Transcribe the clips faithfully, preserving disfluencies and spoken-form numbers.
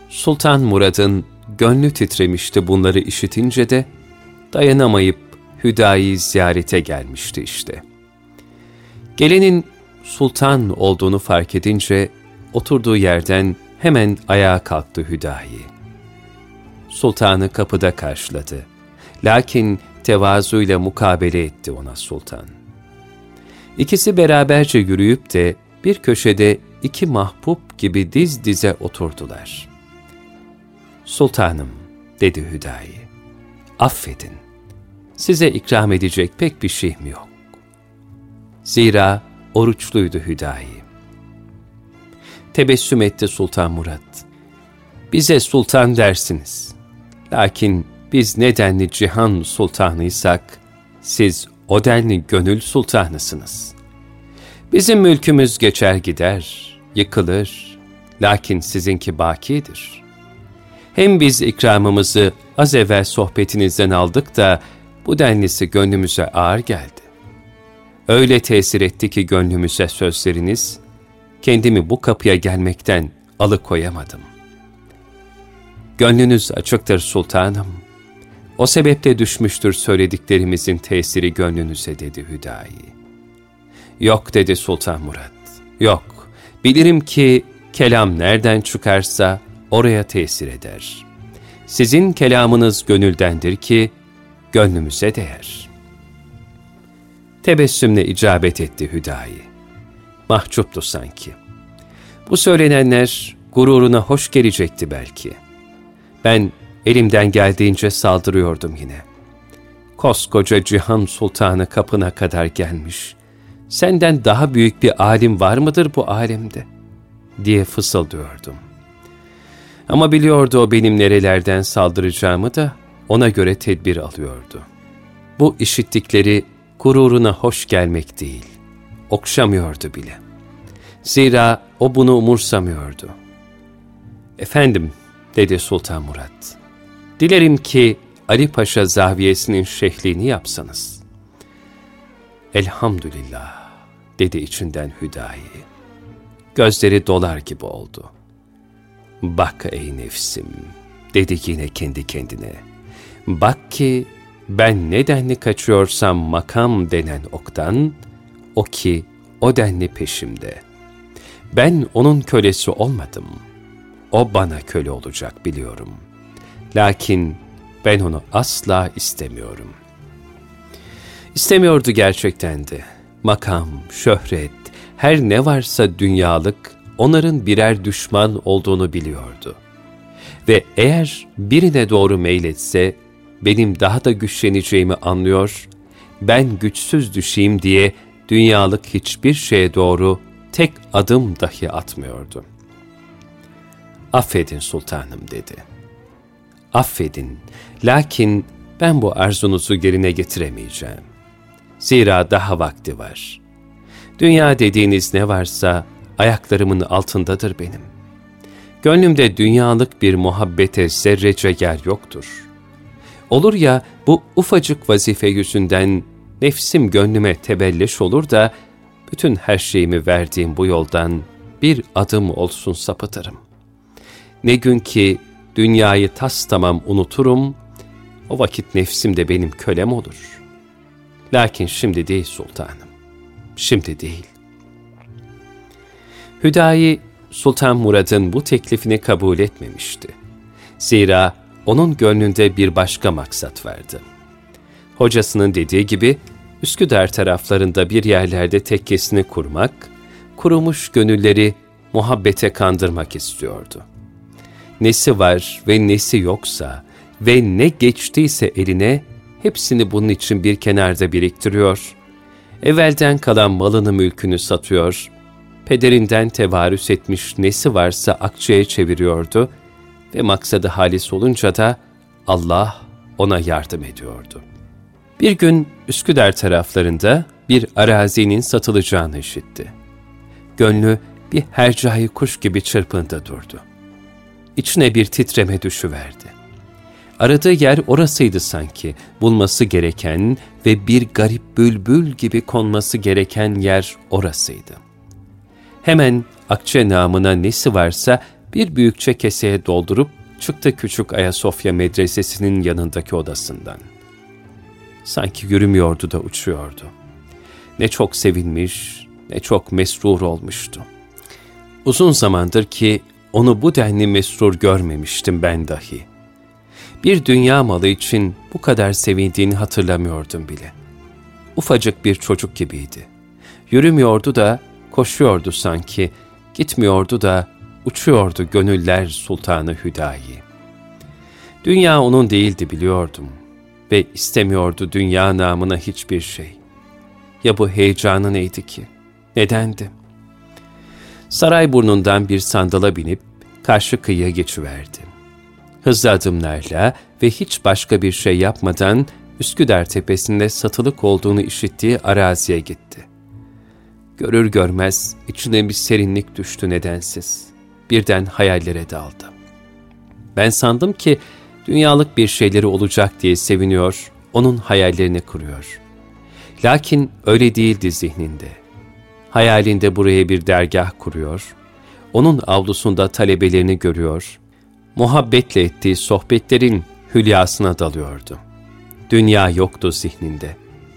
Sultan Murad'ın gönlü titremişti bunları işitince de dayanamayıp Hüdayi'yi ziyarete gelmişti işte. Gelenin sultan olduğunu fark edince oturduğu yerden hemen ayağa kalktı Hüdayi. Sultanı kapıda karşıladı. Lakin tevazuyla mukabele etti ona sultan. İkisi beraberce yürüyüp de bir köşede iki mahbub gibi diz dize oturdular. "Sultanım," dedi Hüdayi, "affedin. Size ikram edecek pek bir şeyim yok." Zira oruçluydu Hüdayi. Tebessüm etti Sultan Murad. "Bize sultan dersiniz. Lakin biz ne denli cihan sultanıysak, siz o denli gönül sultanısınız. Bizim mülkümüz geçer gider, yıkılır. Lakin sizinki bakidir. Hem biz ikramımızı az evvel sohbetinizden aldık da, bu denlisi gönlümüze ağır geldi. Öyle tesir etti ki gönlümüze sözleriniz, kendimi bu kapıya gelmekten alıkoyamadım. Gönlünüz açıktır sultanım. O sebeple düşmüştür söylediklerimizin tesiri gönlünüze," dedi Hüdayi. "Yok," dedi Sultan Murad, "yok. Bilirim ki kelam nereden çıkarsa oraya tesir eder. Sizin kelamınız gönüldendir ki gönlümüze değer." Tebessümle icabet etti Hüdayi. Mahcuptu sanki. Bu söylenenler gururuna hoş gelecekti belki. Ben elimden geldiğince saldırıyordum yine. Koskoca Cihan Sultanı kapına kadar gelmiş. "Senden daha büyük bir alim var mıdır bu alemde?" diye fısıldıyordum. Ama biliyordu o benim nerelerden saldıracağımı da ona göre tedbir alıyordu. Bu işittikleri gururuna hoş gelmek değil, okşamıyordu bile. Zira o bunu umursamıyordu. "Efendim," dedi Sultan Murad, "dilerim ki Ali Paşa zaviyesinin şeyhliğini yapsanız." "Elhamdülillah," dedi içinden Hüdayi. Gözleri dolar gibi oldu. "Bak ey nefsim," dedi yine kendi kendine. "Bak ki ben ne denli kaçıyorsam makam denen oktan, o ki o denli peşimde. Ben onun kölesi olmadım. O bana köle olacak biliyorum. Lakin ben onu asla istemiyorum." İstemiyordu gerçekten de. Makam, şöhret, her ne varsa dünyalık, onların birer düşman olduğunu biliyordu. Ve eğer birine doğru meyletse, benim daha da güçleneceğimi anlıyor, ben güçsüz düşeyim diye dünyalık hiçbir şeye doğru tek adım dahi atmıyordu. "Affedin sultanım," dedi. "Affedin, lakin ben bu arzunuzu yerine getiremeyeceğim. Zira daha vakti var. Dünya dediğiniz ne varsa ayaklarımın altındadır benim. Gönlümde dünyalık bir muhabbete zerrece yer yoktur. Olur ya bu ufacık vazife yüzünden nefsim gönlüme tebelleş olur da bütün her şeyimi verdiğim bu yoldan bir adım olsun sapıtırım. Ne gün ki dünyayı tas tamam unuturum, o vakit nefsim de benim kölem olur. Lakin şimdi değil sultanım, şimdi değil." Hüdayi, Sultan Murad'ın bu teklifini kabul etmemişti. Zira onun gönlünde bir başka maksat vardı. Hocasının dediği gibi, Üsküdar taraflarında bir yerlerde tekkesini kurmak, kurumuş gönülleri muhabbete kandırmak istiyordu. Nesi var ve nesi yoksa ve ne geçtiyse eline, hepsini bunun için bir kenarda biriktiriyor, evvelden kalan malını mülkünü satıyor, pederinden tevarüs etmiş nesi varsa akçeye çeviriyordu ve maksadı halis olunca da Allah ona yardım ediyordu. Bir gün Üsküdar taraflarında bir arazinin satılacağını işitti. Gönlü bir hercai kuş gibi çırpındı durdu. İçine bir titreme düşüverdi. Aradığı yer orasıydı sanki, bulması gereken ve bir garip bülbül gibi konması gereken yer orasıydı. Hemen akçe namına nesi varsa Bir büyükçe keseye doldurup çıktı küçük Ayasofya medresesinin yanındaki odasından. Sanki yürümüyordu da uçuyordu. Ne çok sevinmiş, ne çok mesrur olmuştu. Uzun zamandır ki onu bu denli mesrur görmemiştim ben dahi. Bir dünya malı için bu kadar sevindiğini hatırlamıyordum bile. Ufacık bir çocuk gibiydi. Yürümüyordu da koşuyordu sanki, gitmiyordu da uçuyordu gönüller sultanı Hüdayi. Dünya onun değildi biliyordum ve istemiyordu dünya namına hiçbir şey. Ya bu heyecanı neydi ki? Nedendi? Sarayburnu'ndan bir sandala binip karşı kıyıya geçiverdi. Hızlı adımlarla ve hiç başka bir şey yapmadan Üsküdar tepesinde satılık olduğunu işittiği araziye gitti. Görür görmez içine bir serinlik düştü nedensiz. Birden hayallere daldı. Ben sandım ki dünyalık bir şeyleri olacak diye seviniyor, onun hayallerini kuruyor. Lakin öyle değildi zihninde. Hayalinde buraya bir dergah kuruyor, onun avlusunda talebelerini görüyor, muhabbetle ettiği sohbetlerin hülyasına dalıyordu. Dünya yoktu zihninde.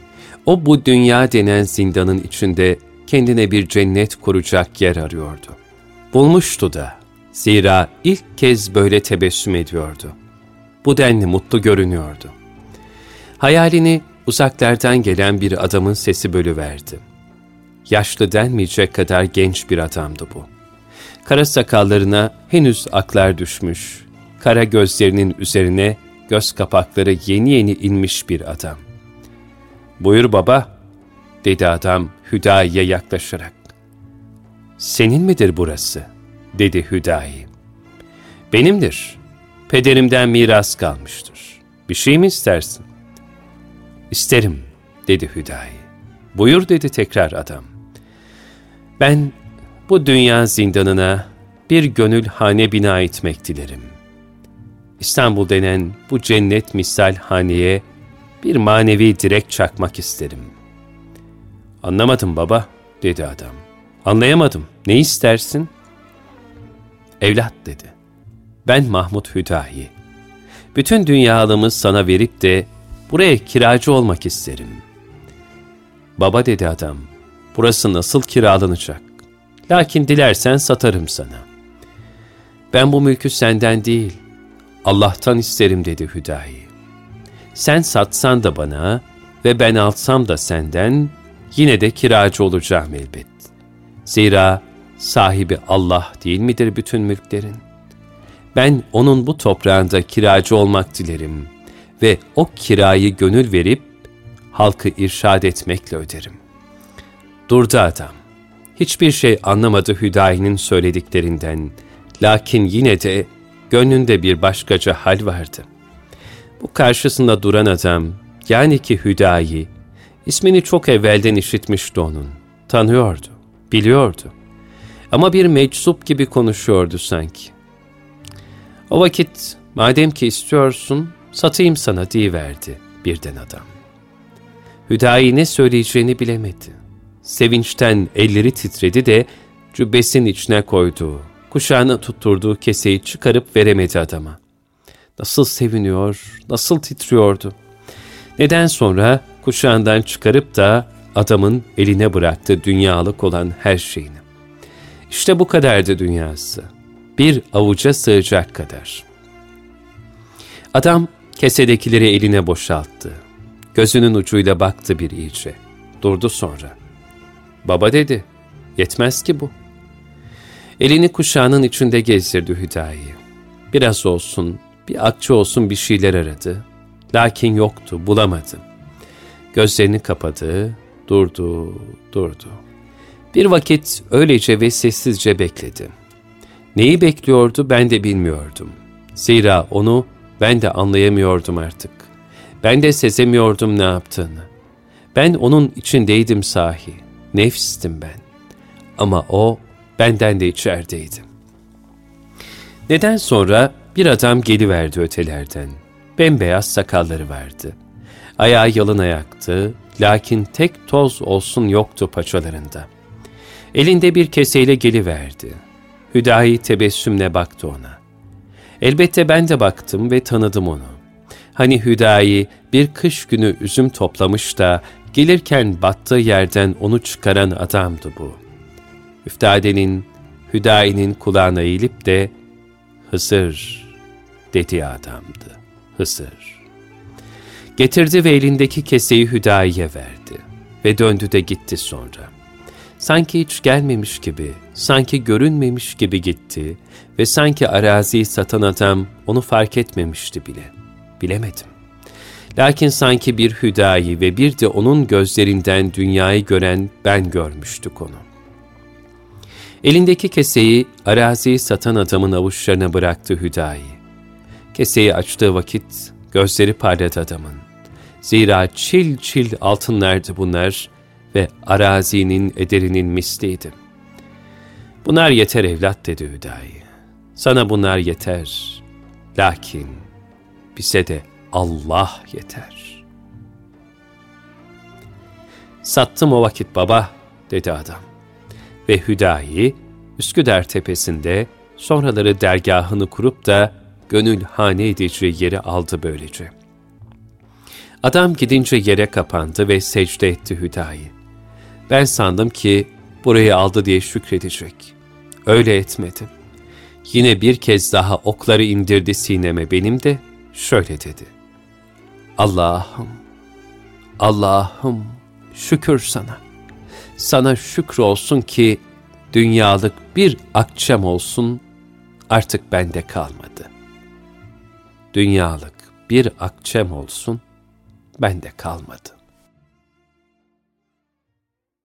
O bu dünya denen zindanın içinde kendine bir cennet kuracak yer arıyordu. Bulmuştu da, zira ilk kez böyle tebessüm ediyordu. Bu denli mutlu görünüyordu. Hayalini uzaklardan gelen bir adamın sesi bölüverdi. Yaşlı denmeyecek kadar genç bir adamdı bu. Kara sakallarına henüz aklar düşmüş, kara gözlerinin üzerine göz kapakları yeni yeni inmiş bir adam. "Buyur baba," dedi adam Hüdayi'ye yaklaşarak. "Senin midir burası?" dedi Hüdayi. "Benimdir. Pederimden miras kalmıştır. Bir şey mi istersin?" "İsterim," dedi Hüdayi. "Buyur," dedi tekrar adam. "Ben bu dünya zindanına bir gönül hane bina etmek dilerim. İstanbul denen bu cennet misal haneye bir manevi direk çakmak isterim." "Anlamadım baba," dedi adam. "Anlayamadım. Ne istersin?" "Evlat," dedi. "Ben Mahmud Hüdayi. Bütün dünyalımı sana verip de buraya kiracı olmak isterim." "Baba," dedi adam, "burası nasıl kiralanacak? Lakin dilersen satarım sana." "Ben bu mülkü senden değil, Allah'tan isterim," dedi Hüdayi. "Sen satsan da bana ve ben alsam da senden yine de kiracı olacağım elbet. Zira sahibi Allah değil midir bütün mülklerin? Ben onun bu toprağında kiracı olmak dilerim ve o kirayı gönül verip halkı irşad etmekle öderim." Durdu adam. Hiçbir şey anlamadı Hüdayi'nin söylediklerinden. Lakin yine de gönlünde bir başkaca hal vardı. Bu karşısında duran adam, yani ki Hüdayi, ismini çok evvelden işitmişti onun. Tanıyordu, biliyordu. Ama bir meczup gibi konuşuyordu sanki. "O vakit madem ki istiyorsun, satayım sana," diyiverdi birden adam. Hüdayi ne söyleyeceğini bilemedi. Sevinçten elleri titredi de cübbesinin içine koyduğu, kuşağına tutturduğu keseyi çıkarıp veremedi adama. Nasıl seviniyor, nasıl titriyordu. Neden sonra kuşağından çıkarıp da adamın eline bıraktı dünyalık olan her şeyini. İşte bu kadardı dünyası. Bir avuca sığacak kadar. Adam kesedekileri eline boşalttı. Gözünün ucuyla baktı bir iyice. Durdu sonra. "Baba," dedi, "yetmez ki bu." Elini kuşağının içinde gezdirdi Hüdayi. Biraz olsun, bir akçe olsun bir şeyler aradı. Lakin yoktu, bulamadı. Gözlerini kapadı, durdu, durdu. Bir vakit öylece ve sessizce bekledi. Neyi bekliyordu ben de bilmiyordum. Zira onu ben de anlayamıyordum artık. Ben de sezemiyordum ne yaptığını. Ben onun içindeydim sahi. Nefstim ben. Ama o benden de içerideydi. Neden sonra bir adam geliverdi ötelerden. Bembeyaz sakalları vardı. Ayağı yalın ayaktı, lakin tek toz olsun yoktu paçalarında. Elinde bir keseyle geliverdi. Hüdayi tebessümle baktı ona. Elbette ben de baktım ve tanıdım onu. Hani Hüdayi bir kış günü üzüm toplamış da gelirken battığı yerden onu çıkaran adamdı bu. Üftadenin, Hüdayi'nin kulağına eğilip de "Hızır" dediği adamdı. Hızır. Getirdi ve elindeki keseyi Hüdayi'ye verdi. Ve döndü de gitti sonra. Sanki hiç gelmemiş gibi, sanki görünmemiş gibi gitti ve sanki araziyi satan adam onu fark etmemişti bile. Bilemedim. Lakin sanki bir Hüdayi ve bir de onun gözlerinden dünyayı gören ben görmüştük onu. Elindeki keseyi araziyi satan adamın avuçlarına bıraktı Hüdayi. Keseyi açtığı vakit gözleri parladı adamın. Zira çil çil altınlardı bunlar ve arazinin ederinin misliydi. "Bunlar yeter evlat" dedi Hüdayi. "Sana bunlar yeter. Lakin bize de Allah yeter." "Sattım o vakit baba" dedi adam. Ve Hüdayi Üsküdar tepesinde sonraları dergahını kurup da gönül hane edici yeri aldı böylece. Adam gidince yere kapandı ve secde etti Hüdayi. Ben sandım ki burayı aldı diye şükredecek. Öyle etmedi. Yine bir kez daha okları indirdi sineme benim de şöyle dedi: "Allah'ım, Allah'ım şükür sana. Sana şükür olsun ki dünyalık bir akçem olsun artık bende kalmadı. Dünyalık bir akçem olsun bende kalmadı."